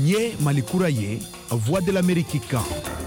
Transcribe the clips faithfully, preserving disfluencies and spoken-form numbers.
Nin ye Mali kura ye, Voix de l'Amérique kan.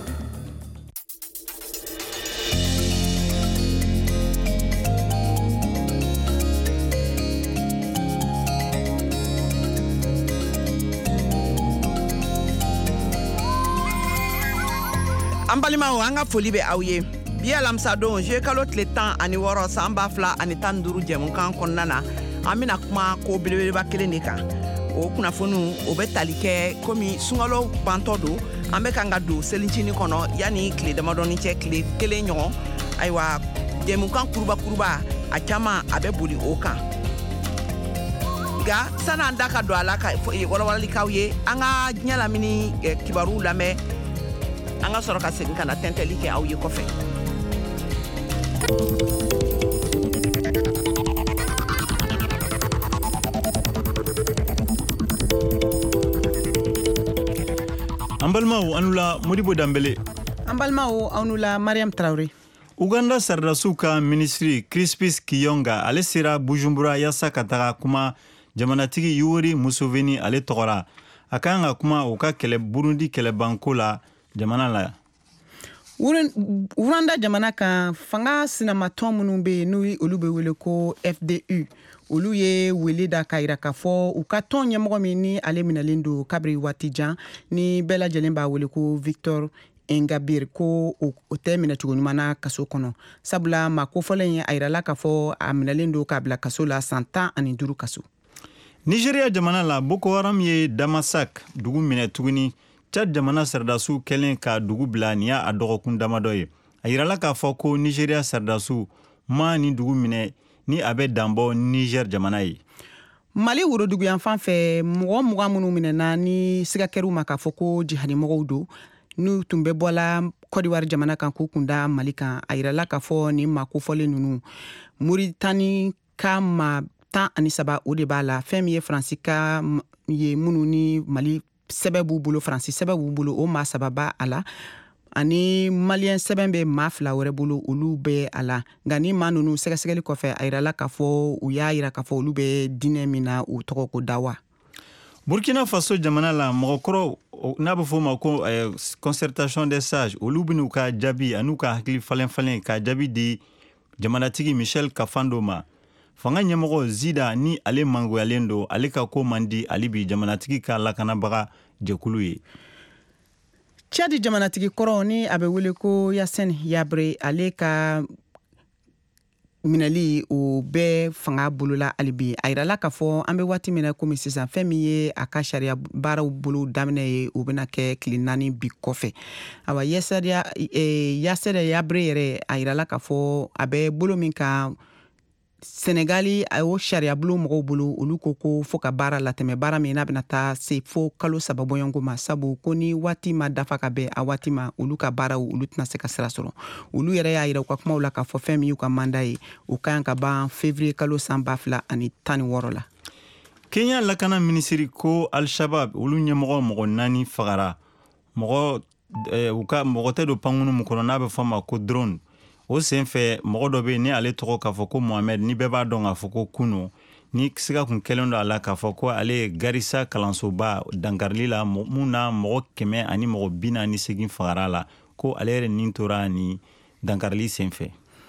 An balimaw an ka foli bɛ aw ye bi alamisa don je kalo tile tan ani wɔɔrɔ san ba fila ani tan ni duuru jɛmukan kɔnɔna na an bɛna kuma ko belebeleba kelen de kan o kunnafoniw o bɛ tali kɛ komi sunkalo bantɔ don an bɛ kan ka don selincini kɔnɔ yanni tile damadɔni cɛ tile kelen ɲɔgɔn ayiwa jɛmukan kuruba kuruba a caman a bɛ boli o kan nka san'an da ka don a la ka walawalikaw ye an ka diɲɛ lamini kibaruw lamɛn an ka sɔrɔ ka segin ka na tɛntɛli kɛ aw ye kɔfɛ. An balimaw an la Modibo Dambele. An balimaw an la Mariam Traoré. Uganda Sardasuw ka ministri Crispus Kiyonga ale sera Bujumbura yasa ka taga kuma jamanatigi Yoweri Museveni ale tɔgɔra. A kan ka kuma o ka kɛlɛ Burundi kɛlɛbanko la jamana la. Uranda jamana kan fanga sinamatɔn minnu bɛ n'u olu bɛ wele ko F D U olu ye wele da ka yira k'a fɔ u ka tɔn ɲɛmɔgɔ min ni ale minɛlen don kabiri waati jan ni bɛɛ lajɛlen b'a wele ko Victor Ingabire ko o tɛ minɛcogo ɲuman na kaso kɔnɔ sabula maa kofɔlen ye a yirala k'a fɔ a minɛlen don k'a bila kaso la san tan ani duuru kaso. Nigeria jamana la Boko Haram ye Damasak dugu minɛ tuguni. Chad jamana Sardasuw kɛlen ka dugu bila ni y'a dɔgɔkun damadɔ ye. A yirala k'a fɔ ko Nigeria Sardasuw ma ni dugu minɛ ni a bɛ danbɔ Niger jamana ye. Mali worodugu yan fan fɛ mɔgɔ mugan minnu minɛna ni siga kɛr'u ma k'a fɔ ko jihadimɔgɔw don n'u tun bɛ bɔla Côte d'Ivoire jamana kan k'u kun da Mali kan a yirala k'a fɔ ni maa kofɔlen ninnu Muritani ka maa tan ani saba o de b'a la fɛn min ye Faransi ka ye minnu ni Mali sɛbɛn b'u bolo Faransi sɛbɛn b'u bolo o maa saba b'a a la ani Malien sɛbɛn bɛ maa fila wɛrɛ bolo olu bɛ a la nka ni maa ninnu sɛgɛsɛgɛli kɔfɛ a yirala k'a fɔ u y'a yira k'a fɔ olu bɛ diinɛ min na u tɔgɔ ko Dawa. Burkina Faso jamana la mɔgɔkɔrɔ n'a bɛ fɔ o ma ko concertation des sages olu bɛ n'u ka jaabi an'u ka hakili falen falen ka jaabi di jamanatigi Michel Kafando ma. Fanga ɲɛmɔgɔ Zida ni ale mangoyalen don ale ka ko man di ale bi jamanatigi ka lakanabaga jɛkulu ye. Chad jamanatigi kɔrɔ ni a bɛ wele ko Yassine Yabre ale ka minɛli o bɛɛ fanga bolola hali bi a yirala k'a fɔ an bɛ waati min na komi sisan fɛn min ye a ka sariya baaraw bolo daminɛ ye o bɛna kɛ tile naani bi kɔfɛ awa Yassine Yabre yɛrɛ a yirala k'a fɔ a bɛ bolo min kan Senegali a y'o sariya bolo mɔgɔw bolo olu ko ko fo ka baara latɛmɛ baara min n'a bɛna taa se fo kalo saba bɔɲɔngo ma sabu ko ni waati ma dafa ka bɛn a waati ma olu ka baaraw olu tɛna se ka sira sɔrɔ olu yɛrɛ y'a yira u ka kumaw la k'a fɔ fɛn min y'u ka manda ye u ka kan ka ban février kalo san ba fila ani tan ni wɔɔrɔ la. Kenya lakana minisiri ko Al-Shabaab olu ɲɛmɔgɔ mɔgɔ naani fagara mɔgɔ u ka mɔgɔ tɛ don pankunu mun kɔnɔ n'a bɛ fɔ ma ko drone. O senfɛ mɔgɔ dɔ bɛ ni ale tɔgɔ k'a fɔ ko Mohamed ni bɛɛ b'a dɔn k'a fɔ ko Kuno ni siga kun kɛlen don a la k'a fɔ ko ale ye Garissa kalansoba dankarili la mun na mɔgɔ kɛmɛ ani mɔgɔ bi naani segin fagara la ko ale yɛrɛ nin tora ni dankarili senfɛ.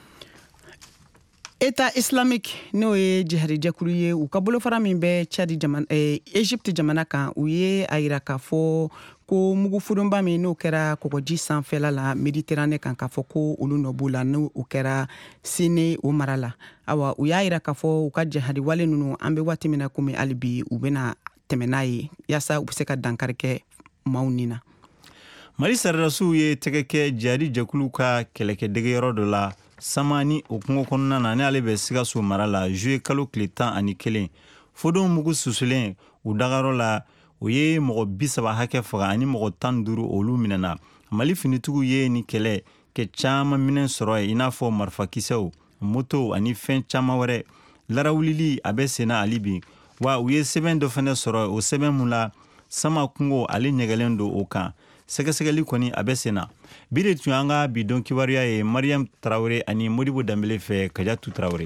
État islamique n'o ye jihadi jɛkulu ye u ka bolofara min bɛ Chad jamana eh, Egypte jamana kan u ye a yira k'a fɔ ko mugufudunba min n'o kɛra kɔgɔji sanfɛla la Méditerranée kan k'a fɔ ko olu nɔ b'u la n'o kɛra Sine o mara la awa u y'a yira k'a fɔ u ka jihadi wale ninnu an bɛ waati min na komi hali bi u bɛna tɛmɛ n'a ye yaasa u bɛ se ka dankari kɛ maaw ni na. Mali Sardasuw ye tɛgɛ kɛ jihadi jɛkulu ka kɛlɛkɛdegeyɔrɔ dɔ la Samani o kungo kɔnɔna na ni ale bɛ Sikaso mara la juillet kalo tile tan ani kelen fodon mugu susulen u dagayɔrɔ la o ye mɔgɔ bi saba hakɛ faga ani mɔgɔ tan duuru olu minɛna Mali finitigiw ye ni kɛlɛ kɛ caman minɛn sɔrɔ ye i n'a fɔ marifakisɛw moto ani fɛn caman wɛrɛ larawulili a bɛ senna ali bi wa u ye sɛbɛn dɔ fana sɔrɔ o sɛbɛn mun la sama kungo ale ɲɛgɛlen don o kan sɛgɛsɛgɛli kɔni a bɛ senna bi de tun an ka bi dɔn kibaruya ye Mariam Traoré ani Modibo Dambele fɛ Kajatu Traoré.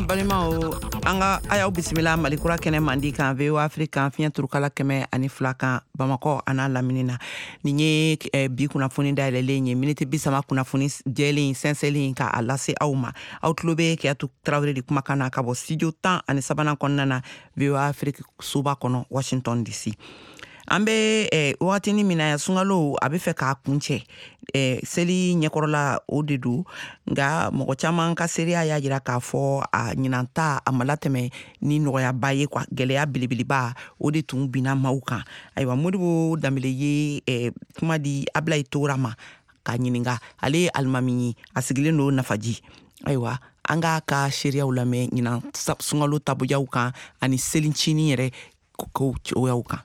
balima o anga ayaw bisimila malikura kɛnɛ mandi kan V O Afrique fiɲɛ turukala kɛmɛ ani fila kan Bamakɔ ana laminina ni ye eh, bi kunnafoni dayɛlɛlen ye miniti bisama kunnafoni jɛlen sɛnsɛlen ka a lase aw ma aw tulo bɛ Keyatu Tarawele de kumakan na ka bɔ studio tan ani sabanan kɔnɔna na V O Afrique soba kɔnɔ Washington D C. An bɛ eh, wagatini min na sunkalo a bɛ fɛ k'a kuncɛ eh, seli ɲɛkɔrɔla o de don nka mɔgɔ caman ka seereya y'a jira k'a fɔ a ɲinanta a ma latɛmɛ ni nɔgɔyaba ye quoi gɛlɛya belebeleba o de tun binna maaw kan ayiwa Modibo Danbele ye eh, kuma di Abilaye Tora ma k'a ɲininka ale ye alimami ye a sigilen don Nafaji ayiwa an k'a ka seereyaw lamɛn ɲinan sunkalo taboyaw kan ani selincinin yɛrɛ kow cogoyaw kan.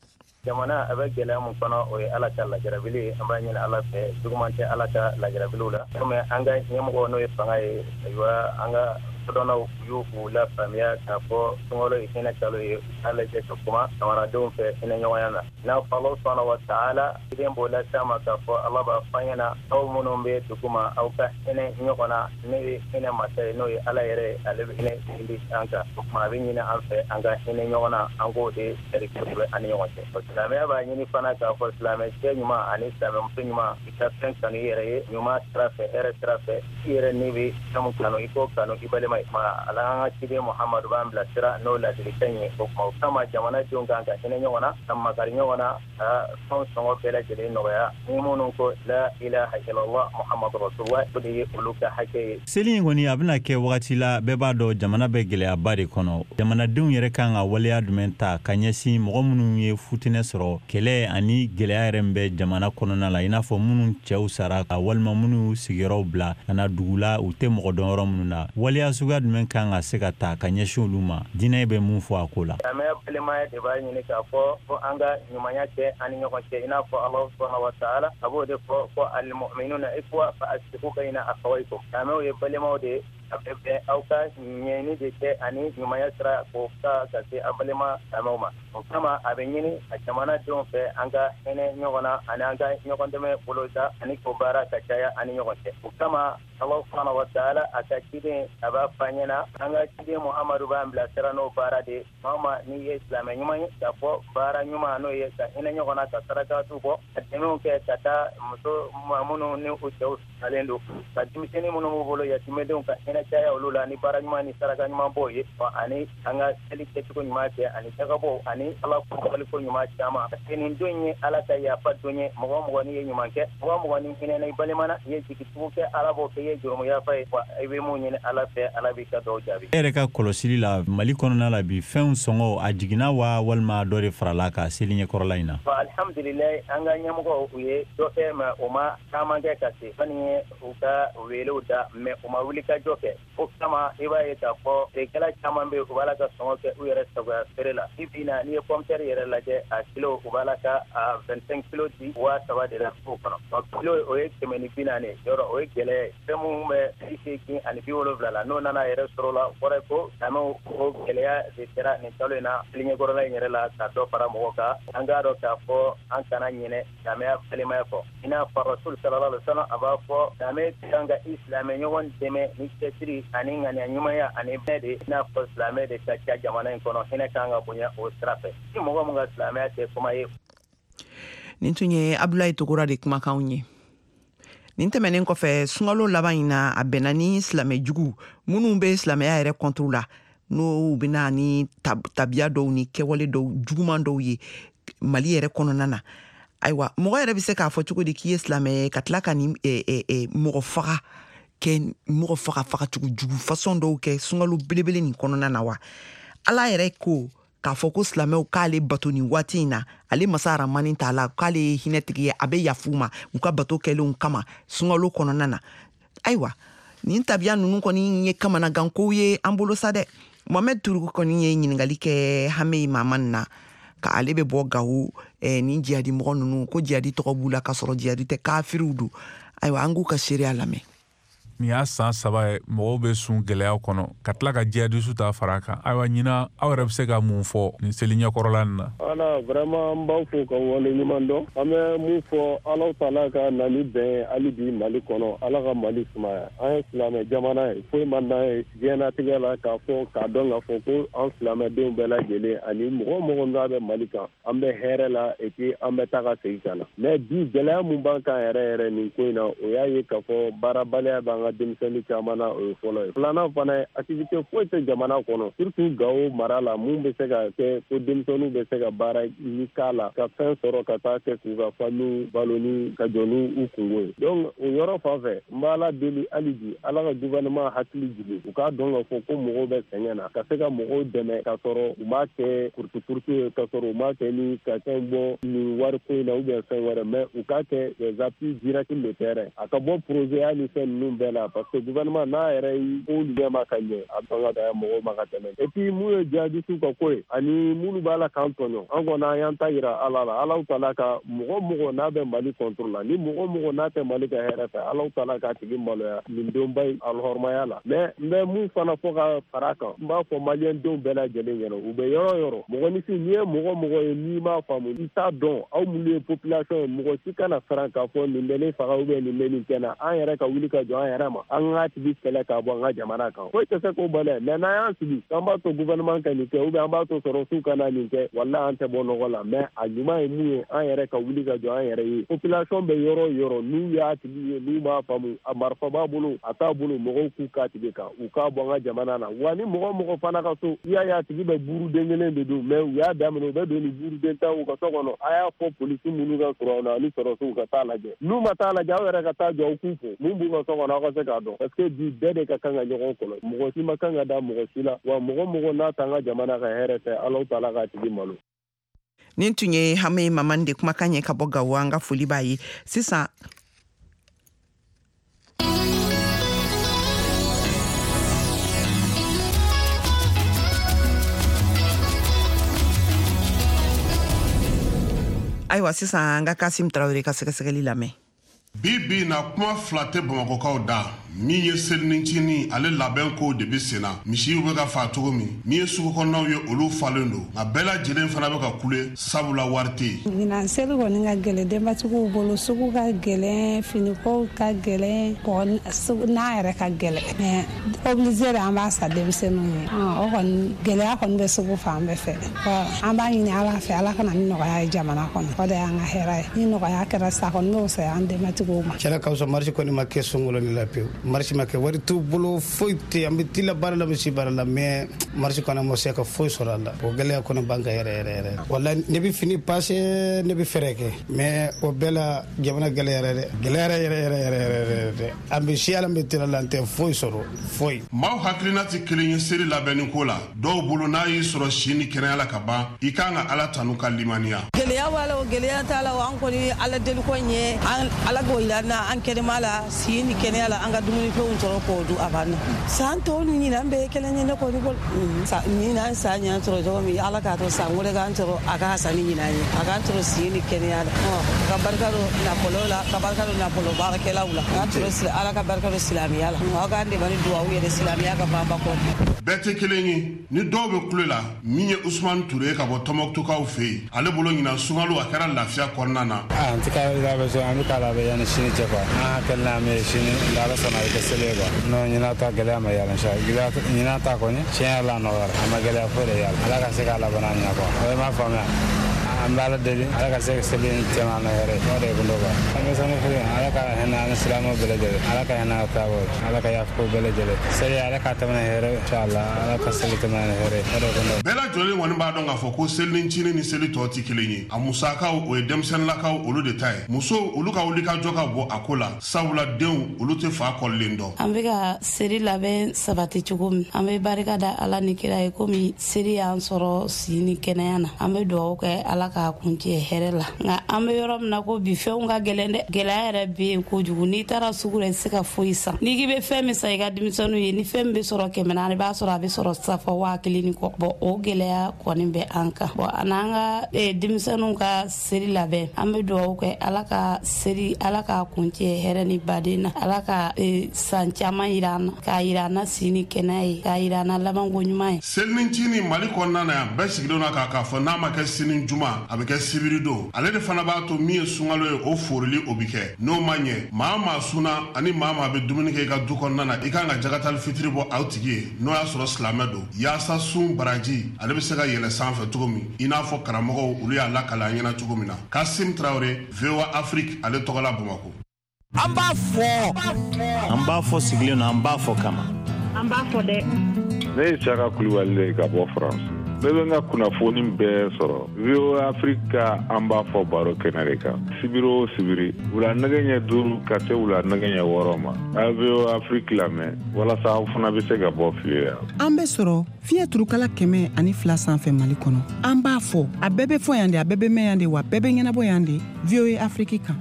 Jamana a bɛ gɛlɛya mun kɔnɔ o ye Ala ka lajarabili an b'a ɲini Ala fɛ juguman tɛ Ala ka lajarabiliw la comme an ka ɲɛmɔgɔ n'o ye fanga ye ayiwa an ka sɔdɔnaw y'u k'u la faamuya k'a fɔ sunkalo ye hinɛ kalo ye k'a lajɛ ka kuma jamanadenw fɛ hinɛ ɲɔgɔnya na n'a fɔ Alahu subahanahu wa taala den b'o lase an ma k'a fɔ Ala b'a fɔ an ɲɛna aw minnu bɛ dugu ma aw ka hinɛ ɲɔgɔn na ne ye hinɛ masa ye n'o ye Ala yɛrɛ ye ale bɛ hinɛ di an kan o tuma a bɛ ɲini an fɛ an ka hinɛ ɲɔgɔn na an k'o de kɛlɛ kosɛbɛ an ni ɲɔgɔn cɛ silamɛya b'a ɲini fana k'a fɔ silamɛ cɛ ɲuman ani silamɛmuso ɲuman i ka fɛn kanu i yɛrɛ ye ɲuman sira fɛ hɛrɛ sira fɛ i yɛrɛ n'i bɛ fɛn min kanu i k'o kanu i balima ye ala an ka ciden Muhamadu b'an bilasira n'o ladilikan ye o kuma o kama jamanadenw kan ka hinɛ ɲɔgɔn na ka makari ɲɔgɔn na ka fɛnw sɔngɔ bɛɛ lajɛlen nɔgɔya ni minnu ko la ilaha illallah Muhammadu rasulullah o de ye olu ka hakɛ ye. Seli in kɔni a bɛna kɛ wagati la bɛɛ b'a dɔn jamana bɛ gɛlɛyaba de kɔnɔ jamanadenw yɛrɛ kan ka waleya jumɛn ta ka ɲɛsin mɔgɔ minnu ye futinɛ sɔrɔ kɛlɛ ani gɛlɛya yɛrɛ min bɛ jamana kɔnɔna la i n'a fɔ minnu cɛw sara ka walima minnu sigiyɔrɔw bila ka na dugu la u tɛ mɔgɔ dɔn yɔrɔ minnu na waleya suguya jumɛn kan ka se ka ta ka ɲɛsin olu ma diinɛ bɛ mun fɔ a ko la. Silamɛya balimaya de b'a ɲini k'a fɔ ko an ka ɲumanya kɛ ani ɲɔgɔn cɛ i n'a fɔ Alahu subahanahu wa taala a b'o de fɔ ko al-mu'minuna ikhwa fa aslihu bayna akhawaykum silamɛw ye balimaw de a bɛ bɛn aw ka ɲɛni de kɛ ani ɲumanya sira k'o ka ka se a balima silamɛw ma o kama a bɛ ɲini a jamanadenw fɛ an ka hinɛ ɲɔgɔn na ani an ka ɲɔgɔn dɛmɛ bolo da ani ko baara ka caya ani ɲɔgɔn cɛ o kama Alahu subahanahu wa taala a ka ciden a b'a fɔ an ɲɛna an ka ciden Muhamadu b'an bilasira n'o baara de maa o maa n'i ye silamɛ ɲuman ye k'a fɔ baara ɲuman n'o ye ka hinɛ ɲɔgɔn na ka sarakatu bɔ ka dɛmɛw kɛ ka taa muso ma minnu ni u cɛw salen don ka denmisɛnnin minnu b'u bolo yatimɛdenw ka hinɛ caya olu la ni baara ɲuman ni saraka ɲuman b'o ye ani an ka seli kɛcogo ɲuman kɛ ani tagabɔ ani Ala ko waliko ɲuman caman parce que nin don ye Ala ka yafa don ye mɔgɔ o mɔgɔ n'i ye ɲuman kɛ mɔgɔ o mɔgɔ n'i hinɛna i balima na i ye jigitugu kɛ Ala b'o kɛ i ye jurumu yafa ye wa i bɛ mun ɲini Ala fɛ Ala b'i ka dɔw jaabi. E yɛrɛ ka kɔlɔsili la Mali kɔnɔna la bi fɛnw sɔngɔ a jiginna wa walima dɔ de farala ka seli ɲɛkɔrɔla in na. Alhamdulilayi an ka ɲɛmɔgɔ u ye dɔ kɛ mais o ma caman kɛ ka se fani ye u ka welew da mais u ma wuli ka jɔ kɛ o kama i b'a ye k'a fɔ feerekɛla caman bɛ yen u b'a la ka sɔngɔ kɛ u yɛrɛ sagoya feere la bi bi in na n'i ye pomme de terre yɛrɛ lajɛ a kilo u b'a la ka a vingt-cinq kilo di waa saba de la o kɔnɔ o kilo o ye kɛmɛ ni bi naani yɔrɔ o ye gɛlɛya ye fɛn minnu bɛ bi seegin ani bi wolonwula la n'o nana yɛrɛ sɔrɔ la o kɔrɔ ye ko silamɛw o gɛlɛya de kɛra nin kalo in na seli ɲɛkɔrɔla in yɛrɛ la ka dɔ fara mɔgɔw kan an k'a dɔn k'a fɔ an kana ɲinɛ silamɛya balimaya kɔ i n'a fɔ rasul sallallahu alaihi wa sallam a b'a fɔ silamɛ kan ka i silamɛ ɲɔgɔn dɛmɛ ni cɛsiri ani ŋaniya ɲumanya ani bɛɛ de i n'a fɔ silamɛ de ka ca jamana in kɔnɔ hinɛ kan ka bonya o sira fɛ ni mɔgɔ min ka silamɛya tɛ kuma ye. Nin tun ye Abdulaye Togora de kumakanw ye. Nin tɛmɛnen kɔfɛ sunkalo laban in na a bɛnna ni silamɛ jugu minnu bɛ silamɛya yɛrɛ kɔnturu la n'o bɛna ni tab tabiya dɔw ni kɛwale dɔw juguman dɔw ye Mali yɛrɛ kɔnɔna na ayiwa mɔgɔ yɛrɛ bɛ se k'a fɔ cogo di k'i ye silamɛ ye ka tila ka ni eh, eh, eh, mɔgɔ faga kɛ mɔgɔ faga faga cogo jugu façon dɔw kɛ sunkalo belebele nin kɔnɔna na wa Ala yɛrɛ ko k'a fɔ ko silamɛw k'ale bato nin waati in na ale masa aramani t'a la k'ale ye hinɛtigi ye a bɛ yafu ma u ka bato kɛlenw kama sunkalo kɔnɔna na ayiwa nin tabiya ninnu kɔni ye kamanagankow ye an bolo sa dɛ Mohamed Turugu kɔni ye ɲininkali kɛ Hame Mamani na ka ale bɛ bɔ Gawo eh, ni jihadi mɔgɔ ninnu ko jihadi tɔgɔ b'u la ka sɔrɔ jihadi tɛ kafiriw don ayiwa an k'u ka seereya lamɛn. ni y'a san saba ye mɔgɔw bɛ sun gɛlɛyaw kɔnɔ ka tila ka jihadistu ta fara kan ayiwa ɲina aw yɛrɛ bɛ se ka mun fɔ nin seli ɲɛkɔrɔla nin na. Ala vraiment n b'aw fo ka wale ɲuman dɔn an bɛ mun fɔ Alahu Taala ka na ni bɛn hali bi Mali kɔnɔ Ala ka Mali sumaya an ye silamɛ jamana ye foyi man d'an ye diɲɛnatigɛ la k'a fɔ k'a dɔn k'a fɔ ko an silamɛdenw bɛɛ lajɛlen ani mɔgɔ mɔgɔ n'a bɛ Mali kan an bɛ hɛrɛ la et puis an bɛ taa ka segin ka na mais bi gɛlɛya mun b'an kan yɛrɛ yɛrɛ nin ko in na o y'a ye k'a fɔ baarabaliya b'an ka denmisɛnnin caman na o ye fɔlɔ ye filanan fana ye activité foyi tɛ jamana kɔnɔ surtout Gao mara la mun bɛ se ka kɛ ko denmisɛnninw bɛ se ka baara ni k'a la ka fɛn sɔrɔ ka taa kɛ k'u ka famille balo ni ka jɔ n'u kungo ye donc o yɔrɔ fan fɛ n bɛ Ala deli hali bi Ala ka gouvernement hakili jigin u k'a dɔn k'a fɔ ko mɔgɔw bɛ sɛgɛn na ka se ka mɔgɔw dɛmɛ k'a sɔrɔ u m'a kɛ kurutu-kurutu ye k'a sɔrɔ u m'a kɛ ni ka fɛn bɔ nin wari ko in na ou bien fɛn wɛrɛ mais u k'a kɛ des appuis directs de terrain a ka bɔ projet hali ni fɛn ninnu bɛɛ la parce que gouvernement n'a yɛrɛ y'i ko ɲɛma ka ɲɛ a bɛ ka da mɔgɔw ma ka tɛmɛ et puis mun ye jihadistes ka ko ye ani minnu b'a la k'an tɔɲɔ an kɔni an y'an ta yira Ala la Alahu Taala ka mɔgɔ mɔgɔ n'a bɛ Mali contrôle la ni mɔgɔ mɔgɔ n'a tɛ Mali ka hɛrɛ fɛ Alahu Taala k'a tigi maloya nin donba in alihɔrɔmaya la mais n bɛ mun fana fɔ ka fara kan n b'a fɔ maliyɛn denw bɛɛ lajɛlen ɲɛna u bɛ yɔrɔ yɔrɔ mɔgɔninfin n'i ye mɔgɔ mɔgɔ ye n'i m'a faamu i t'a dɔn aw minnu ye population ye mɔgɔ si kana siran k'a fɔ nin bɛ ne faga ou bien nin bɛ nin kɛ na an yɛrɛ ka wuli ka jɔ an yɛrɛ ma an k'a tigi kɛlɛ k'a bɔ an ka jamana kan foyi tɛ se k'o bali mais n'an y'an sigi k'an b'a to gouvernement ka nin kɛ ou bien an b'a to sɔrɔsiw kana nin kɛ walahi an tɛ bɔ nɔgɔ la mais a ɲuman ye mun ye an yɛrɛ ka wuli ka jɔ an yɛrɛ ye population bɛ yɔrɔ yɔrɔ n'u y'a tigi ye n'u m'a faamu a marifa b'a bolo a t'a bolo mɔgɔw k'u k'a tigi kan u k'a bɔ an ka jamana na wa ni mɔgɔ mɔgɔ fana ka so i y'a ye a tigi bɛ buruden kelen de don mais u y'a daminɛ u bɛ don ni buruden tan u ka so kɔnɔ a y'a fɔ polisi minnu ka sɔrɔ aw na ani sɔrɔsiw ka taa lajɛ n'u ma taa lajɛ aw yɛrɛ ka taa jɔ aw k'u fo mun b'u ka so kɔnɔ aw ka se k'a dɔn parce que bi bɛɛ de ka kan ka ɲɔgɔn kɔlɔsi mɔgɔ si ma kan ka da mɔgɔ si la wa mɔgɔ mɔgɔ n'a ta an ka jamana ka hɛrɛ fɛ Alahu Taala k'a tigi malo. Nin tun ye Hame Maman de kumakan ye ka bɔ Gawo an ka foli b'a ye sisan ayiwa sisan an ka Kasim Tarawele ka sɛgɛsɛgɛli lamɛn. Bi bi na kuma fila tɛ Bamakɔkaw da min ye selinicinin ale labɛn ko de bɛ senna misiw bɛ ka fa cogo min min ye sugu kɔnɔnaw ye olu falen don nka bɛɛ lajɛlen fana bɛ ka kule sabula wari tɛ yen. Ɲinan seli kɔni ka gɛlɛn denbatigiw bolo sugu ka gɛlɛn finikow ka gɛlɛn n'a yɛrɛ ka gɛlɛn mais obligé an b'a sa denmisɛnninw ye o kɔni gɛlɛya kɔni bɛ sugu fan bɛɛ fɛ an b'a ɲini Ala fɛ Ala kana ni nɔgɔya ye jamana kɔnɔ o de y'an ka hɛrɛ ye ni nɔgɔya kɛra sa kɔni n'o sɛ an denbatigiw ma. Cɛla ka fisa marché kɔni ma kɛ sɔngɔlɔ la pewu marché ma kɛ wari t'u bolo foyi tɛ an bɛ tila baara la misi baara la mais marché kɔni ma se ka foyi sɔrɔ a la o gɛlɛya kɔni b'an kan yɛrɛ yɛrɛ yɛrɛ wala ne bɛ fini passé ne bɛ fɛɛrɛ kɛ mais o bɛɛ la jamana gɛlɛya yɛrɛ gɛlɛya yɛrɛ yɛrɛ yɛrɛ yɛrɛ yɛrɛ an bɛ si ala bɛ tila la an tɛ foyi sɔrɔ foyi. Maaw hakilina tɛ kelen ye seli labɛnni ko la dɔw bolo n'a y'i sɔrɔ si ni kɛnɛya la ka ban i kan ka Ala tanu ka limaniya. Gɛlɛya b'a la o gɛlɛya t'a la an kɔni Ala deli ko ɲɛ an Ala k'o yira na an kɛnɛma la si ni kɛnɛya la an ka dumuni fɛnw sɔrɔ k'o dun a banna san tɔw ni ɲinan bɛɛ ye kelen ye ne kɔni bolo ɲinan san ɲan sɔrɔ cogo min Ala k'a to san wɛrɛ k'an sɔrɔ a ka hasa ni ɲinan ye a k'an sɔrɔ si ni kɛnɛya la ka barika don nafolo la ka barika don nafolo baarakɛlaw la k'an sɔrɔ Ala ka barika don silamɛya la aw k'an dɛmɛ ni duwawu yɛrɛ silamɛya ka ban ba kɔnɔ. Bɛɛ tɛ kelen ye ni dɔw bɛ kule la min ye Usmane Ture ka bɔ Tɔnbɔkutukaw fɛ yen ale bolo ɲinan sunkalo a kɛra lafiya kɔnɔna na. An tɛ ka labɛn so an bɛ ka labɛn yanni sini cɛ quoi an hakili la an bɛ sini Ala sɔnna a bɛ kɛ seli ye quoi non ɲinan ta gɛlɛya ma yala inshallah ɲinan ta kɔni tiɲɛ yɛrɛ la nɔgɔyara a ma gɛlɛya foyi de yala Ala ka se k'a laban an ɲɛ quoi o ye ma faamuya an bɛ Ala deli Ala ka se ka seli in cɛman na yɛrɛ o de ye kundo quoi an bɛ sɔnni fili Ala ka hinɛ ani silamɛw bɛɛ lajɛlen Ala ka hinɛ a taabɔ Ala ka yafa ko bɛɛ lajɛlen seli Ala ka tɛmɛ ni hɛrɛ inshallah Ala ka seli tɛmɛ ni hɛrɛ o de ye kundo. Bɛɛ lajɛlen kɔni b'a dɔn k'a fɔ ko selinicinin ni seli tɔ tɛ kelen ye a musakaw o ye denmisɛnninlakaw olu de ta ye musow olu ka wuli ka jɔ ka bɔ a ko la sabula denw olu tɛ fa kɔlilen dɔn. An bɛ ka seli labɛn sabati cogo min an bɛ barika da Ala ni kira ye komi seli y'an sɔrɔ si ni kɛnɛya na an bɛ dugawu kɛ Ala k'a kuncɛ hɛrɛ la nka an bɛ yɔrɔ min na ko bi fɛnw ka gɛlɛn dɛ gɛlɛya yɛrɛ bɛ yen kojugu n'i taara sugu la i tɛ se ka foyi san n'i k'i bɛ fɛn min san i ka denmisɛnninw ye ni fɛn min bɛ sɔrɔ kɛmɛ naani i b'a sɔrɔ a bɛ sɔrɔ safa waa kelen ni kɔ bɔn o gɛlɛya kɔni bɛ an kan bɔn a n'an ka denmisɛnninw ka seli labɛn an bɛ dugawu kɛ ala ka seli ala k'a kuncɛ hɛrɛ ni baden na ala ka san caman yira an na k'a yira an na si ni kɛnɛya ye k'a yira an na labanko ɲuman ye. Selinicini Mali kɔnɔna na yan bɛɛ sigilen na k'a k'a fɔ n'a ma kɛ sini juma a bɛ kɛ sibiri don ale de fana b'a to min ye sunkalo ye o forili o bi kɛ n'o ma ɲɛ maa maa sunna ani maa maa bɛ dumuni kɛ i ka du kɔnɔna na i kan ka jagatali fitiri bɔ aw tigi ye n'o y'a sɔrɔ silamɛ don yaasa sun baraji ale bɛ se ka yɛlɛ sanfɛ cogo min i n'a fɔ karamɔgɔw olu y'a lakale an ɲɛna cogo min na Kasim Traoré V O A Afrique ale tɔgɔla Bamakɔ. An b'a fɔ an b'a fɔ sigilen na an b'a fɔ kama an b'a fɔ dɛ ne ye Saka Kulibali ka bɔ France ne bɛ n ka kunnafoni bɛɛ sɔrɔ V O A Afrique ka an b'a fɔ baro kɛnɛ de kan sibiri o sibiri wula nɛgɛ ɲɛ duuru ka se wula nɛgɛ ɲɛ wɔɔrɔ ma a V O A Afrique lamɛn walasa aw fana bɛ se ka bɔ fili la. An bɛ sɔrɔ fiɲɛ turukala kɛmɛ ani fila sanfɛ Mali kɔnɔ an b'a fɔ a bɛɛ bɛ fɔ yan de a bɛɛ bɛ mɛn yan de wa bɛɛ bɛ ɲɛnabɔ yan de V O A Afrique kan.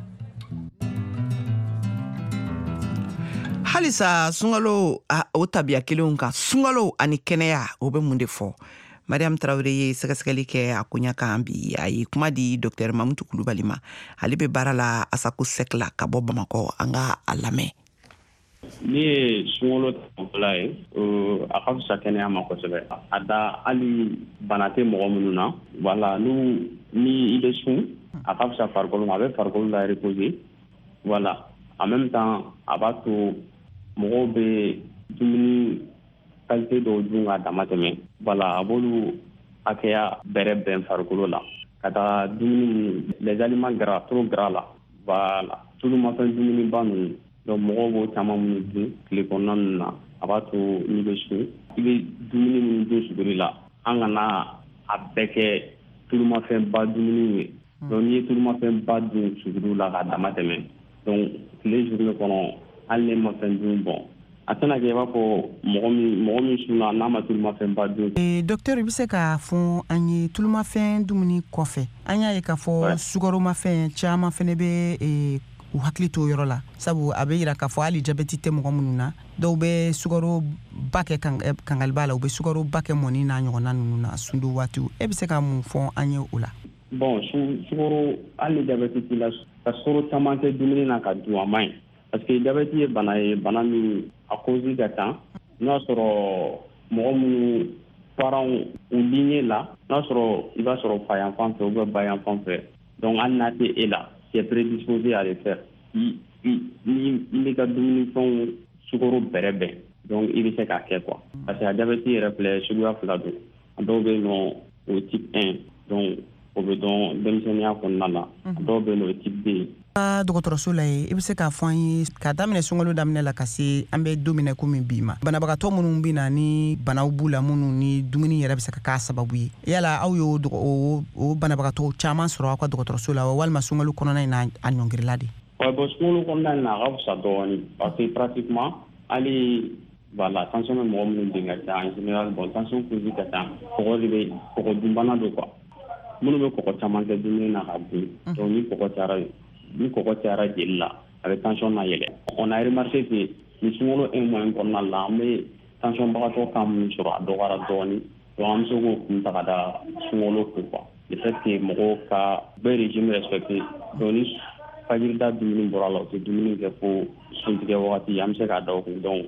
halisa sunkalo o tabiya kelenw kan sunkalo ani kɛnɛya o bɛ mun de fɔ Mariam Traoré ye sɛgɛsɛgɛli kɛ a koɲa kan bi a ye kuma di Dr Mamutu Kulubali ma ale bɛ baara la Asako Sek la ka bɔ Bamakɔ an ka a lamɛn. Ni ye sunkalo tɔnfɔla ye a ka fisa kɛnɛya ma kosɛbɛ a da hali bana tɛ mɔgɔ minnu na wala n'u ni i bɛ sun a ka fisa farikolo ma a bɛ farikolo la reposer wala en même temps a b'a to mɔgɔw bɛ dumuni qualité dɔw dun ka dama tɛmɛ wala a b'olu hakɛya bɛrɛ bɛn farikolo la ka taa dumuni les aliments gras trop gras la wala tulumafɛn dumuniba ninnu donc mɔgɔw b'o caman minnu dun tile kɔnɔna ninnu na a b'a to n'i bɛ sun i bɛ dumuni minnu dun suguri la an kana a bɛɛ kɛ tulumafɛnba dumuni ye donc n'i ye tulumafɛnba dun suguri la ka dama tɛmɛ donc tile journée kɔnɔ hali ne ma fɛn dun bɔn a tɛna kɛ i b'a fɔ mɔgɔ min mɔgɔ min sunna n'a ma tulumafɛnba dun. Docteur i bɛ se k'a fɔ an ye tulumafɛn dumuni kɔfɛ an y'a ye k'a fɔ sukaromafɛn caman fɛnɛ bɛ u hakili to yɔrɔ la sabu a bɛ yira k'a fɔ hali jabɛti tɛ mɔgɔ minnu na dɔw bɛ sukaro ba kɛ kangaliba la u bɛ sukaro ba kɛ mɔni n'a ɲɔgɔnna ninnu na sundu waatiw e bɛ se ka mun fɔ an ye o la. Bon sukaro hali jabɛti t'i la ka sukaro caman kɛ dumuni na ka dun a man ɲi parce que jabɛti ye bana ye bana min a cause ka ca n'a sɔrɔ mɔgɔ minnu parents u lignée la n'a sɔrɔ i b'a sɔrɔ fa yan fan fɛ ou bien ba yan fan fɛ donc hali n'a tɛ e la c'est prédisposé à le faire i i i bɛ ka dumunifɛnw sukaro bɛrɛ bɛn donc i bɛ se k'a kɛ quoi parce que a jabɛti yɛrɛ filɛ suguya fila don a dɔw bɛ yen nɔ o ye type un donc o bɛ dɔn denmisɛnninya kɔnɔna na a dɔw bɛ yen nɔ o ye type deux. dɔgɔtɔrɔso la ye i bɛ se k'a fɔ an ye k'a daminɛ sunkalo daminɛ la ka se an bɛ don min na komi bi ma banabagatɔ minnu bɛ na ni banaw b'u la minnu ni dumuni yɛrɛ bɛ se ka k'a sababu ye yala aw y'o o banabagatɔ caman sɔrɔ aw ka dɔgɔtɔrɔso la walima sunkalo kɔnɔna in n'a ɲɔngirila de. wa bon sunkalo kɔnɔna in na a ka fisa dɔɔni parce que pratiquement hali voilà tension bɛ mɔgɔ minnu den ka ca en général bon tension physique ka ca kɔgɔ de bɛ kɔgɔ dunbana don quoi minnu bɛ kɔgɔ caman kɛ dumuni na ka dun donc ni kɔgɔ cayara ni kɔgɔ cayara jeli la a bɛ tension na yɛlɛ on a remarqué que ni sunkalo un mois kɔnɔna la an bɛ tension bagatɔ kan minnu sɔrɔ a dɔgɔyara dɔɔni donc an bɛ se k'o kun ta ka da sunkalo kun quoi le fait que mɔgɔw ka bɛɛ régime respecté donc ni fajirida dumuni bɔra la o tɛ dumuni kɛ fo suntigɛ wagati an bɛ se k'a da o kun donc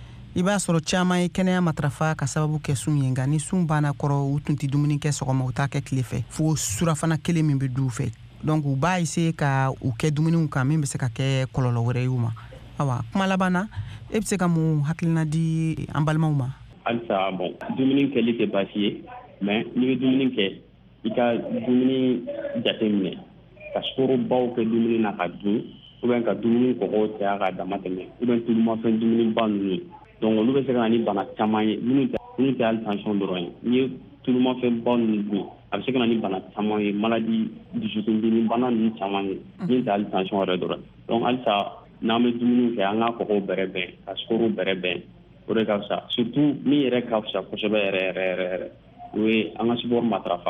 i b'a sɔrɔ caman ye kɛnɛya matarafa ka sababu kɛ sun ye nka ni sun banna kɔrɔ u tun tɛ dumuni kɛ sɔgɔma u t'a kɛ tile fɛ fo surafana kelen min bɛ du fɛ donc u b'a essayer ka u kɛ dumuniw kan min bɛ se ka kɛ kɔlɔlɔ wɛrɛ ye u ma awa kuma laban na e bɛ se ka mun hakilina di an balimaw ma. halisa bon dumuni kɛli tɛ baasi ye mais n'i bɛ dumuni kɛ i ka dumuni jateminɛ ka sukorobaw kɛ dumuni na ka dun ou bien ka dumuni kɔgɔ caya ka dama tɛmɛ ou bien tulumafɛn dumuniba ninnu donc olu bɛ se ka na ni bana caman ye minnu tɛ minnu tɛ hali tension dɔrɔn ye n'i ye tulumafɛnba ninnu dun a bɛ se ka na ni bana caman ye maladie dusukundimi bana ninnu caman ye min tɛ hali tension yɛrɛ dɔrɔn donc halisa n'an bɛ dumuni kɛ an ka kɔgɔw bɛrɛ bɛn ka sukaro bɛrɛ bɛn o de ka fisa surtout min yɛrɛ ka fisa kosɛbɛ yɛrɛ yɛrɛ yɛrɛ yɛrɛ o ye an ka sport matarafa quoi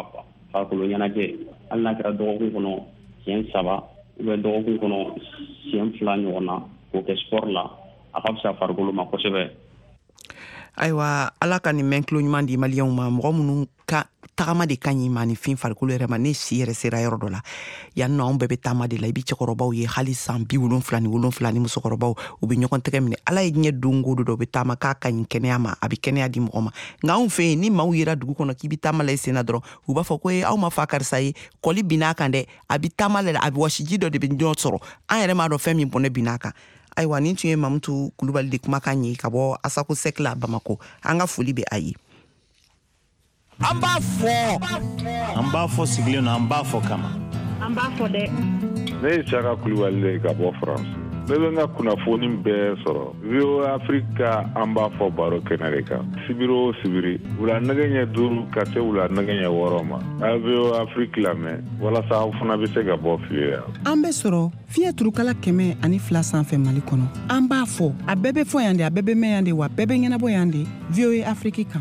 farikolo ɲɛnajɛ hali n'a kɛra dɔgɔkun kɔnɔ siɲɛ saba u bɛ dɔgɔkun kɔnɔ siɲɛ fila ɲɔgɔn na k'o kɛ sport la a ka fisa farikolo ma kosɛbɛ. Ayiwa ala ka nin mɛn tulo ɲuman di maliyɛnw ma mɔgɔ minnu ka tagama de ka ɲi ma ni fin farikolo yɛrɛ ma ne si yɛrɛ sera yɔrɔ dɔ la yan nɔ anw bɛɛ bɛ taama de la i bɛ cɛkɔrɔbaw ye hali san bi wolonfila ni wolonfila ni musokɔrɔbaw u bɛ ɲɔgɔn tɛgɛ minɛ ala ye diɲɛ don o don u bɛ taama k'a ka ɲi kɛnɛya ma a bɛ kɛnɛya di mɔgɔ ma nka anw fɛ yen ni maaw yera dugu kɔnɔ k'i bɛ taama la i sen na dɔrɔn u b'a fɔ ko aw ma fa karisa ye kɔli binn'a kan dɛ a bɛ taama la a bɛ wasiji dɔ de bɛ ɲɔgɔn sɔrɔ an yɛrɛ m'a dɔn fɛn min bɔnɛ binn'a kan. Ayiwa nin tun ye Mamutu Kulubali de kumakan ye ka bɔ Asako Sek la Bamako an ka foli bɛ a ye. An b'a fɔ an b'a fɔ sigilen na an b'a fɔ kama an b'a fɔ dɛ ne ye Saka Kulubali de ka bɔ France ne bɛ n ka kunnafoni bɛɛ sɔrɔ V O A Afrika an b'a fɔ baro kɛnɛ de kan sibiri o sibiri wula nɛgɛ ɲɛ duuru ka se wula nɛgɛ ɲɛ wɔɔrɔ ma a V O A Afrika lamɛn walasa aw fana bɛ se ka bɔ fili la. An bɛ sɔrɔ fiɲɛ turukala kɛmɛ ani fila sanfɛ Mali kɔnɔ an b'a fɔ a bɛɛ bɛ fɔ yan de a bɛɛ bɛ mɛn yan de wa bɛɛ bɛ ɲɛnabɔ yan de V O A Afrika kan.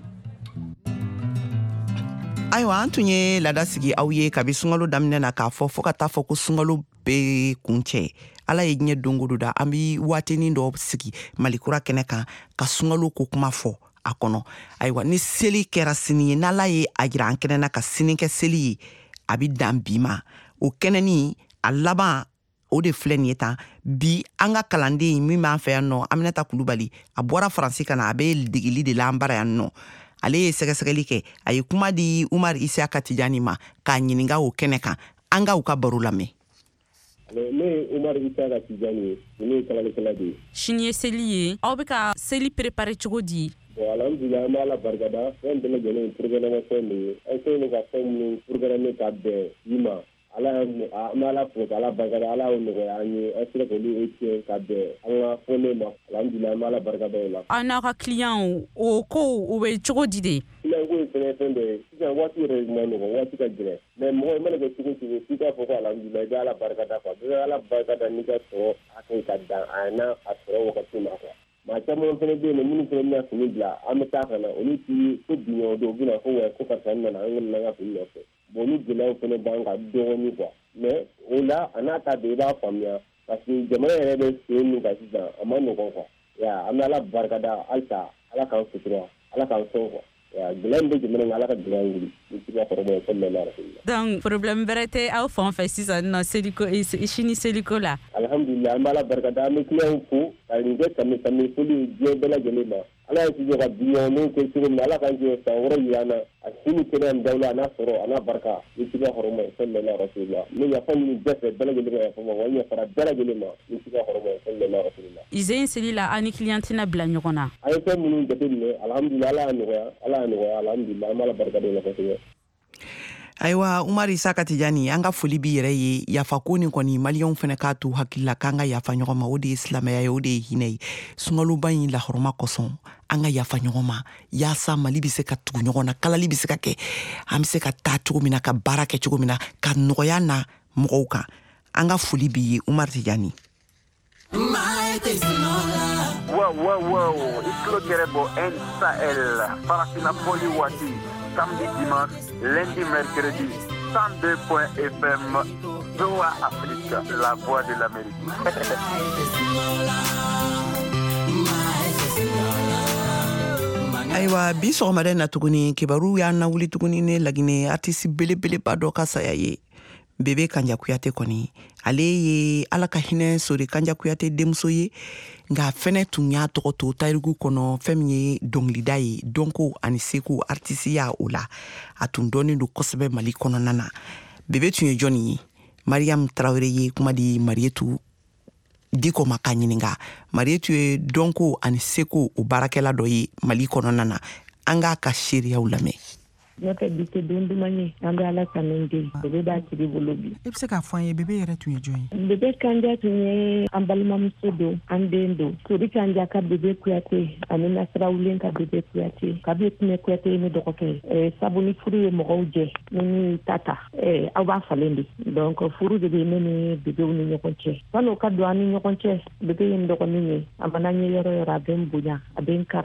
Ayiwa an tun ye laada sigi aw ye kabi sunkalo daminɛ na k'a fɔ fo ka taa fɔ ko sunkalo bɛ kuncɛ ala ye diɲɛ don o don da an bɛ waatinin dɔ sigi malikura kɛnɛ kan ka sunkalo ko kuma fɔ a kɔnɔ ayiwa ni seli kɛra sini ye n'ala ye a jira an kɛnɛ na ka sini kɛ seli ye a bɛ dan bi ma o kɛnɛni a laban o de filɛ nin ye tan bi an ka kalanden min b'an fɛ yan nɔ Aminata Kulubali a bɔra Faransi ka na a bɛ degeli de la an bara yan nɔ ale ye sɛgɛsɛgɛli kɛ a ye kuma di Umar Isaka Tijani ma k'a ɲininka o kɛnɛ kan an ka u ka baro lamɛn. Ne ye Umar Isaka Tijani ye ne ye kalalikɛla de ye. Sini ye seli ye aw bɛ ka seli préparer cogo di? Bon alhamdulilah an b'a la barikada fɛn bɛɛ lajɛlen ye programmation de ye an kɛlen don ka fɛn minnu programmer ka bɛn i ma ala an bɛ ala fo k'ala barikada ala y'o nɔgɔya an ye an sera k'olu etiɲɛ ka bɛn an ka fɔlen ma alhamdulilah an b'a la barikada o la. Aw n'aw ka client o ko o bɛ cogo di de? Client ko ye fɛnɛ fɛn dɔ ye sisan waati yɛrɛ ma nɔgɔn waati ka gɛlɛn mais mɔgɔ i mana kɛ cogo cogo f'i k'a fɔ ko alhamdulilah i bɛ ala barikada quoi bɛɛ bɛ ala barikada n'i ka sɔrɔ hakɛ ka dan a n'a a sɔrɔ wagati ma quoi. Maa caman fana bɛ yen nɔ minnu fana bɛna fini bila an bɛ taa ka na olu ti ko biɲɛ don u bɛna ko wa ko karisa nana an kana an ka fini nɔfɛ bon olu gɛlɛyaw fana b'an kan dɔɔnin quoi mais o la a n'a ta bɛɛ i b'a faamuya parce que jamana yɛrɛ bɛ sen min kan sisan a ma nɔgɔn quoi ya an bɛ ala barikada halisa ala k'an sutura ala k'an sɔn quoi gɛlɛya min bɛ jamana in ala ka gɛlɛya wuli ni siga kɔrɔbɔ ye fɛn bɛɛ la donc problème wɛrɛ tɛ aw fan fɛ sisan nɔ seliko sini seliko la alhamdulilah an bɛ ala barikada an bɛ client fo ka nin kɛ kami kami foli diɲɛ bɛɛ lajɛlen ma ala ye sijɛ ka biɲɔninw kɛ cogo min na ala k'an jɛ san wɔɔrɔ yira an na a sini kɛnɛ dawula a n'a sɔrɔ a n'a barika ni siga kɔrɔbɔ ye fɛn bɛɛ la rasulillah ne yafa ɲini bɛɛ fɛ bɛɛ lajɛlen ka yafa ma wa n yafara bɛɛ lajɛlen ma ni siga kɔrɔbɔ ye fɛn bɛɛ la rasulillah. Izin seli la an ni client tɛna bila ɲɔgɔn na. A ye fɛn minnu jateminɛ alhamdulilah ala y'a nɔgɔya ala y'a nɔgɔya alhamdulilah an b'a la barika dɔ la kosɛbɛ. Ayiwa Umar Isaka Tijani an ka foli bi yɛrɛ ye yafa ko ni kɔni maliyɛnw fana k'a to hakili la k'an ka yafa ɲɔgɔn ma o de ye silamɛya ye o de ye hinɛ ye sunkaloba in lahɔrɔma kɔsɔn an ka yafa ɲɔgɔn ma yaasa Mali bɛ se ka tugu ɲɔgɔn na kalali bɛ se ka kɛ an bɛ se ka taa cogo min na ka baara kɛ cogo min na ka nɔgɔya na mɔgɔw kan an ka foli bi ye Umar Tijani. Wow, wow, wow, Iklo Gerebo N Sahel, Parafina Poli Wati, samedi, dimanche, lundi, mercredi, cent deux point F M, V O A Afrique, la voix de l'Amérique. Ayiwa bi sɔgɔmada na tuguni kibaru y'an na wuli tuguni ne Laginɛ artiste belebeleba dɔ ka saya ye Bebe Kanja Kuyate kɔni ale ye ala ka hinɛ Sori Kanja Kuyate denmuso ye nka fɛnɛ tun y'a tɔgɔ to tayirigu kɔnɔ fɛn min ye dɔnkilida ye dɔnko ani seko artisiya o la a tun dɔnnen don kosɛbɛ Mali kɔnɔna na Bebe tun ye jɔnni ye Mariam Traoré ye kuma di Marietu Diko ma ka ɲininka Marietu ye dɔnko ani seko o baarakɛla dɔ ye Mali kɔnɔna na an k'a ka seereyaw lamɛn. Ne ka bi tɛ don duman ye an bɛ ala kanu de Bebe b'a tigi bolo bi. I bɛ se k'a fɔ an ye Bebe yɛrɛ tun ye jɔn ye? Bebe Kanja tun ye an balimamuso don an den don Sori Kanja ka Bebe Kuyate ani Nasira Wulen ka Bebe Kuyate ka Bebe Kuyate ye ne dɔgɔkɛ ye sabu ni furu ye mɔgɔw jɛ ne ni Tata aw b'a falen de donc furu de bɛ ne ni Bebew ni ɲɔgɔn cɛ san'o ka don an ni ɲɔgɔn cɛ Bebe ye n dɔgɔnin ye a mana n ye yɔrɔ yɔrɔ a bɛ n bonya a bɛ n karama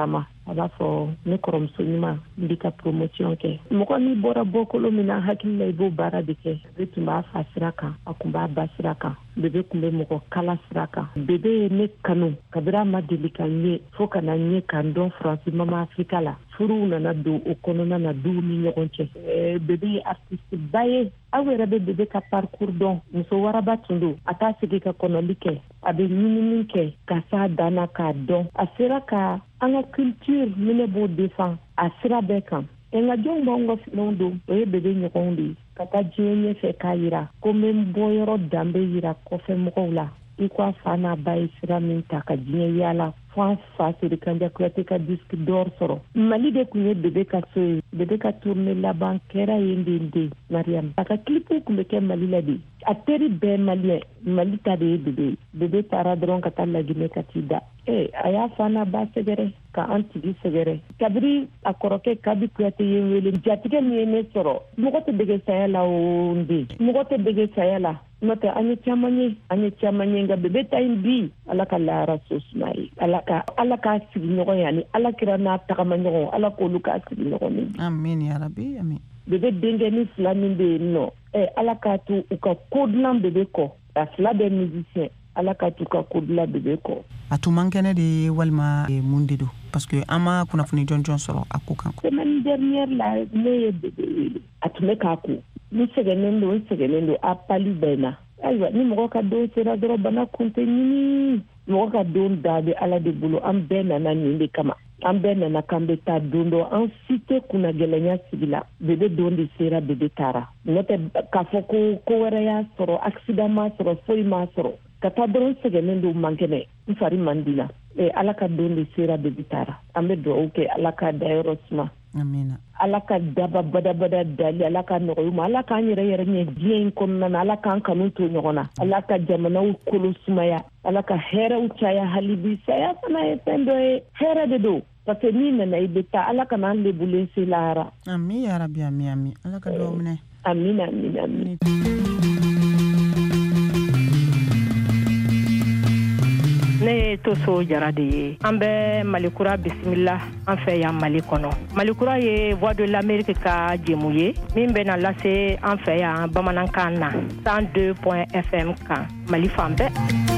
a b'a fɔ ne kɔrɔmuso ɲuman n b'i ka promotion kɛ mɔgɔ n'i bɔra bɔkolo min na hakili la i b'o baara de kɛ bebe tun b'a fa sira kan a kun b'a ba sira kan bebe kun bɛ mɔgɔ kala sira kan bebe ye ne kanu kabira ma deli ka ɲɛ fo ka na ɲɛ k'an dɔn faransi mama afirika la furuw nana don o kɔnɔna na duw ni ɲɔgɔn cɛ bebe ye artiste ba ye aw yɛrɛ bɛ bebe ka parcours dɔn muso waraba tun don a t'a sigi ka kɔnɔli kɛ a bɛ ɲinini kɛ ka s'a danna k'a dɔn a sera ka an ka culture minɛ b'o défend a sira bɛɛ kan nka jɔnw b'anw ka finɛw don o ye bebe ɲɔgɔnw de ye ka taa diɲɛ ɲɛfɛ k'a yira ko n bɛ n bɔyɔrɔ dan bɛ yira kɔfɛ mɔgɔw la i ko a fa n'a ba ye sira min ta ka diɲɛ yaala fo an fa Serikanja Kuyate ka disque d'or sɔrɔ Mali de kun ye bebe ka so ye bebe ka tournée laban kɛra yen de de Mariam a ka clipu kun bɛ kɛ Mali la de a teri bɛɛ maliyɛn Mali ta de ye bebe bebe taara dɔrɔn ka taa Laginɛ ka t'i da ee a y'a fa n'a ba sɛgɛrɛ ka an tigi sɛgɛrɛ kabiri a kɔrɔkɛ Kabi Kuyate ye n wele jatigɛ min ye ne sɔrɔ mɔgɔ tɛ dege saya la o n den mɔgɔ tɛ dege saya la n'o tɛ an ye caman ye an ye caman ye nka bebe ta in bi ala ka lahara so suma ye ala ka ala k'a sigi ɲɔgɔn ye ani ala kira n'a tagama ɲɔgɔn ala k'olu k'a sigi ɲɔgɔn ye amin ya rabbi amin bebe denkɛni fila min bɛ yen nɔ ɛ ala k'a to u ka ko dilan bebe kɔ a fila bɛ musicien ala k'a to u ka ko dilan bebe kɔ a tun man kɛnɛ de ye walima mun de don parce que an ma kunnafoni jɔn jɔn sɔrɔ a ko kan semaine dernière la ne ye bebe wele a tun bɛ k'a ko ni sɛgɛnnen don n sɛgɛnnen don a pali bɛɛ na ayiwa ni mɔgɔ ka don sera dɔrɔn bana kun tɛ ɲini mɔgɔ ka don da bɛ ala de bolo an bɛɛ nana nin de kama an bɛɛ nana k'an bɛ taa don dɔ an si tɛ kunna gɛlɛya sigi la bebe don de sera bebe taara n'o tɛ k'a fɔ ko ko wɛrɛ y'a sɔrɔ accident m'a sɔrɔ foyi m'a sɔrɔ ka taa dɔrɔn sɛgɛnnen don man kɛnɛ n fari man di la ee ala ka don de sera bebe taara an bɛ dugawu kɛ ala ka dayɔrɔ suma amina ala ka daba badabada dali ala ka nɔgɔya ma ala k'an yɛrɛ yɛrɛ ɲɛ diɲɛ in kɔnɔna na ala k'an kanu to ɲɔgɔn na ala ka jamanaw kolo sumaya ala ka hɛrɛw caya hali bi saya fana ye fɛn dɔ ye hɛrɛ de don parce que n'i nana i bɛ taa ala ka n'an lebulen se lahara amin ya rabbi amin amin ala ka dugawu minɛ amin amin amin ne ye Toso Jara de ye an bɛ Malikura bisimila an fɛ yan Mali kɔnɔ Malikura ye Voix de l'Amérique ka jɛmu ye min bɛna lase an fɛ yan bamanankan na cent deux point F M kan Mali fan bɛɛ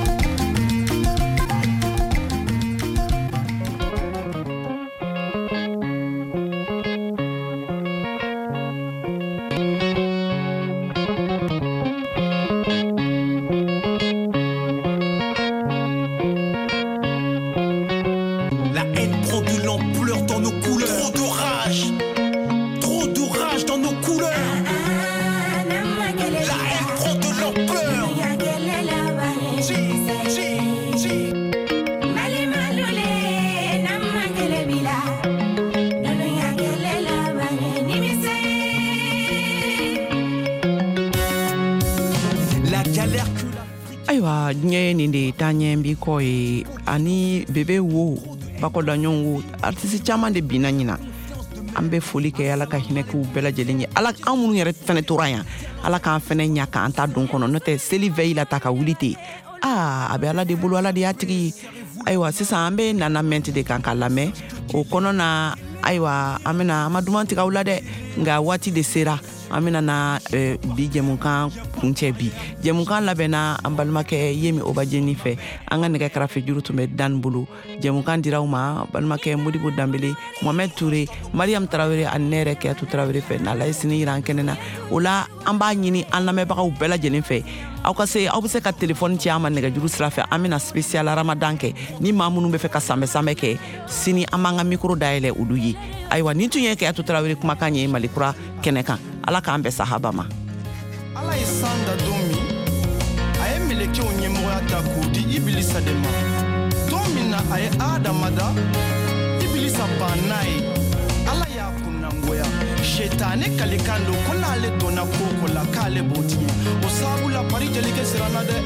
ayiwa diɲɛ nin de taa ɲɛ bi kɔ ye ani bebe wo bakɔdaɲɔgɔn wo artiste caman de binna ɲina an bɛ foli kɛ ala ka hinɛ k'u bɛɛ lajɛlen ye ala an minnu yɛrɛ fɛnɛ tora yan ala k'an fɛnɛ ɲa k'an ta don kɔnɔ n'o tɛ seli veille la ta ka wuli ten aa a bɛ ala de bolo ala de y'a tigi ayiwa sisan an bɛ nana mɛnti de kan ka lamɛn o kɔnɔ na ayiwa an bɛna an ma duman tigɛ aw la dɛ nka waati de sera an bɛna na bi jɛmukan kuncɛ bi jɛmukan labɛnna an balimakɛ Yemi Obajeni fɛ an ka nɛgɛ karafe juru tun bɛ Dan bolo jɛmukan dira aw ma balimakɛ Modibo Danbele Mohamed Toure Mariam Tarawele ani ne yɛrɛ Kiyatu Tarawele fɛ n'Ala ye sini yira an kɛnɛ na o la an b'a ɲini an lamɛnbagaw bɛɛ lajɛlen fɛ aw ka se aw bɛ se ka telefɔni ci an ma nɛgɛjuru sira fɛ an bɛna spécial Ramadan kɛ ni maa minnu bɛ fɛ ka sanbɛ sanbɛ kɛ sini an b'an ka micro dayɛlɛ olu ye ayiwa nin tun ye Kiyatu Tarawele kumakan ye Malikura kɛnɛ kan ala k'an bɛn sahaba ma ala ye san da don min a ye melekew ɲɛmɔgɔya ta k'o di Ibilisa de ma don min na a ye Adama da Ibilisa ban n'a ye ala y'a kunnangoya shetane kalikan don ko n'ale donna ko o ko la k'ale b'o tiɲɛ o sababu la pari jelikɛ siranna dɛ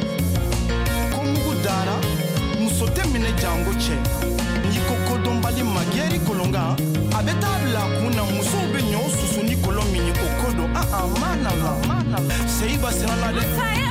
ko mugu dara muso tɛ minɛ jango cɛ n'i ko kodɔnbali ma gɛri kolonkan a bɛ taa bila a kun na musow bɛ ɲɔ susu ni kolon min ye o ko don a a ma na la Seiba siranna dɛ